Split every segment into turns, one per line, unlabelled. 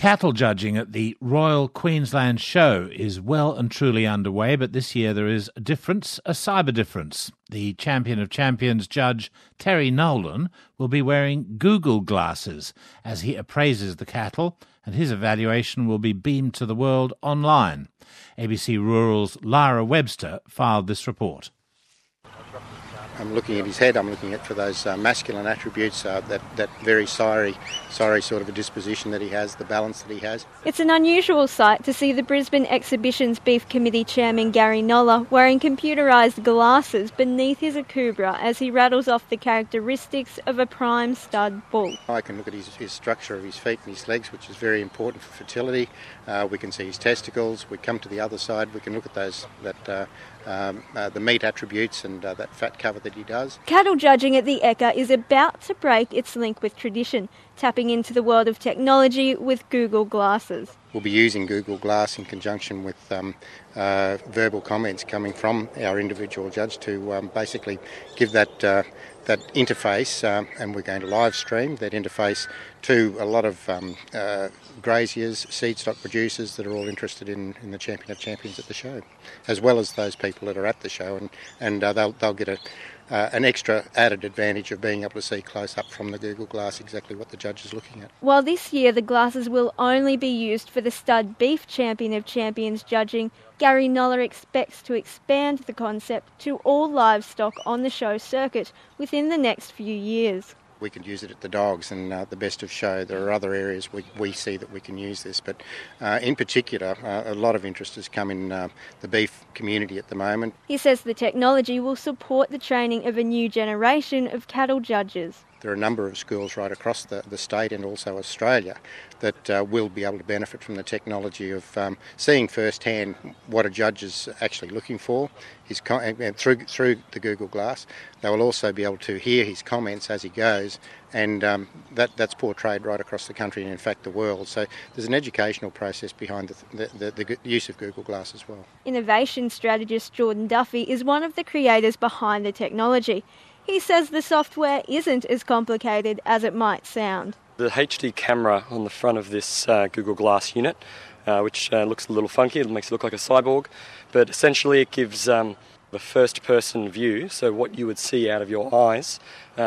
Cattle judging at the Royal Queensland Show is well and truly underway, but this year there is a difference, a cyber difference. The Champion of Champions judge, Terry Nolan, will be wearing Google glasses as he appraises the cattle, and his evaluation will be beamed to the world online. ABC Rural's Lara Webster filed this report.
I'm looking at his head, I'm looking at for those masculine attributes, that very sorry sort of a disposition that he has, the balance that he has.
It's an unusual sight to see the Brisbane Exhibitions Beef Committee Chairman Gary Noller wearing computerised glasses beneath his Akubra as he rattles off the characteristics of a prime stud bull.
I can look at his structure of his feet and his legs, which is very important for fertility. We can see his testicles. We come to the other side, we can look at those the meat attributes and that fat cover that he does.
Cattle judging at the Ekka is about to break its link with tradition, tapping into the world of technology with Google glasses.
We'll be using Google Glass in conjunction with verbal comments coming from our individual judge to basically give that interface, and we're going to live stream that interface to a lot of graziers, seed stock producers that are all interested in the Champion of Champions at the show, as well as those people that are at the show, and they'll get an extra added advantage of being able to see close up from the Google Glass exactly what the judge is looking at.
While this year the glasses will only be used for the stud beef Champion of Champions judging, Gary Noller expects to expand the concept to all livestock on the show circuit within the next few years.
We can use it at the dogs and the best of show. There are other areas we see that we can use this, but in particular, a lot of interest has come in the beef community at the moment.
He says the technology will support the training of a new generation of cattle judges.
There are a number of schools right across the state and also Australia that will be able to benefit from the technology of seeing firsthand what a judge is actually looking for through the Google Glass. They will also be able to hear his comments as he goes, and that's portrayed right across the country and in fact the world. So there's an educational process behind the use of Google Glass as well.
Innovation strategist Jordan Duffy is one of the creators behind the technology. He says the software isn't as complicated as it might sound.
The HD camera on the front of this Google Glass unit, which looks a little funky, it makes it look like a cyborg, but essentially it gives the first-person view, so what you would see out of your eyes,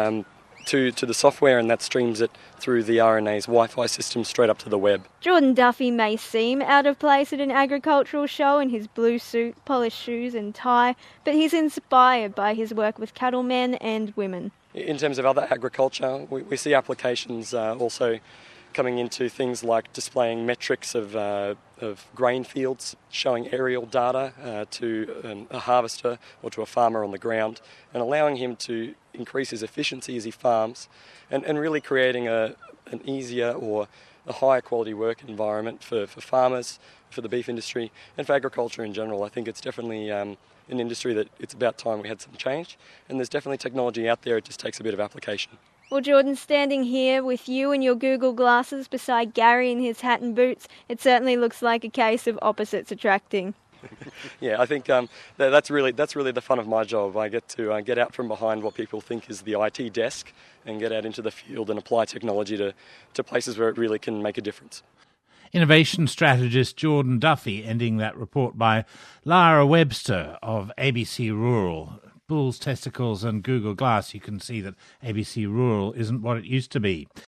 to the software, and that streams it through the RNA's Wi-Fi system straight up to the web.
Jordan Duffy may seem out of place at an agricultural show in his blue suit, polished shoes and tie, but he's inspired by his work with cattlemen and women.
In terms of other agriculture, we see applications also coming into things like displaying metrics of grain fields, showing aerial data to a harvester or to a farmer on the ground, and allowing him to increase his efficiency as he farms, and really creating an easier or a higher quality work environment for farmers, for the beef industry, and for agriculture in general. I think it's definitely an industry that it's about time we had some change, and there's definitely technology out there, it just takes a bit of application.
Well, Jordan, standing here with you and your Google glasses beside Gary in his hat and boots, it certainly looks like a case of opposites attracting.
Yeah, I think that's really the fun of my job. I get to get out from behind what people think is the IT desk and get out into the field and apply technology to places where it really can make a difference.
Innovation strategist Jordan Duffy ending that report by Lara Webster of ABC Rural. Bulls, testicles and Google Glass, you can see that ABC Rural isn't what it used to be.